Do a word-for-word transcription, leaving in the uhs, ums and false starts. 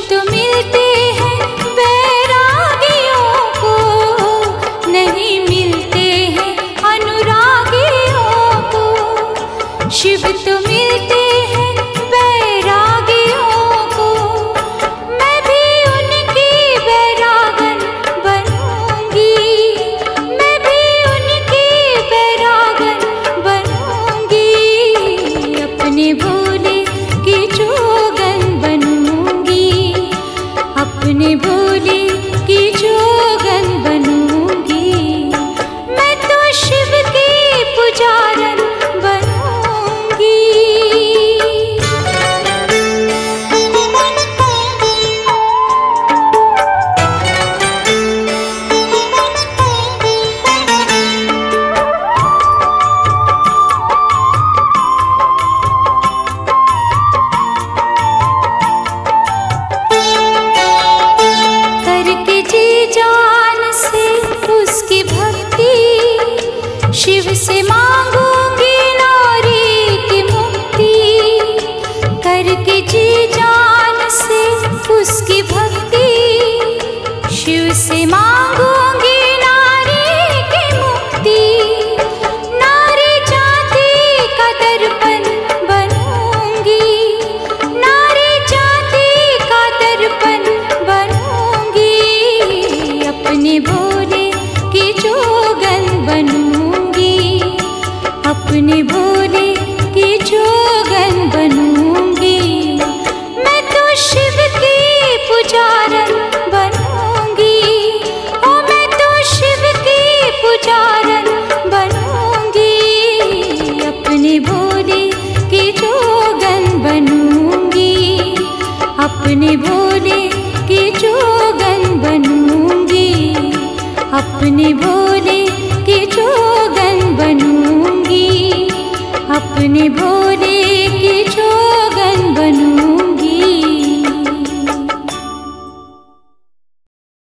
तो मिलते हैं बैरागियों को, नहीं मिलते हैं अनुरागियों को। शिव तो मिलते हैं बैरागियों को, मैं भी उनकी बैरागन बनूंगी, मैं भी उनकी बैरागन बनूंगी। अपने भोले की जोगन बनूंगी, अपने भोले की जोगन बनूंगी। मैं तो शिव की पुजारन बनूंगी। करके जी जान से उसकी भक्ति, शिव से मांगूंगी नारी की मुक्ति। करके जी जान से उसकी भक्ति, शिव से मांगूंगी नारी की मुक्ति। नारी जाति का दर्पण बनूंगी, नारी जाति का दर्पण बनूंगी। अपने भोले की जोगन बनूंगी, अपने भोले की जोगन बनूंगी। मैं तो शिव की पुजारन बनूंगी, ओ मैं तो शिव की पुजारन बनूंगी। अपने भोले की जोगन बनूंगी, अपने भोले की जोगन बनूंगी, अपने भोले की जोगन बनूंगी, अपने भोले की जोगन बनूंगी।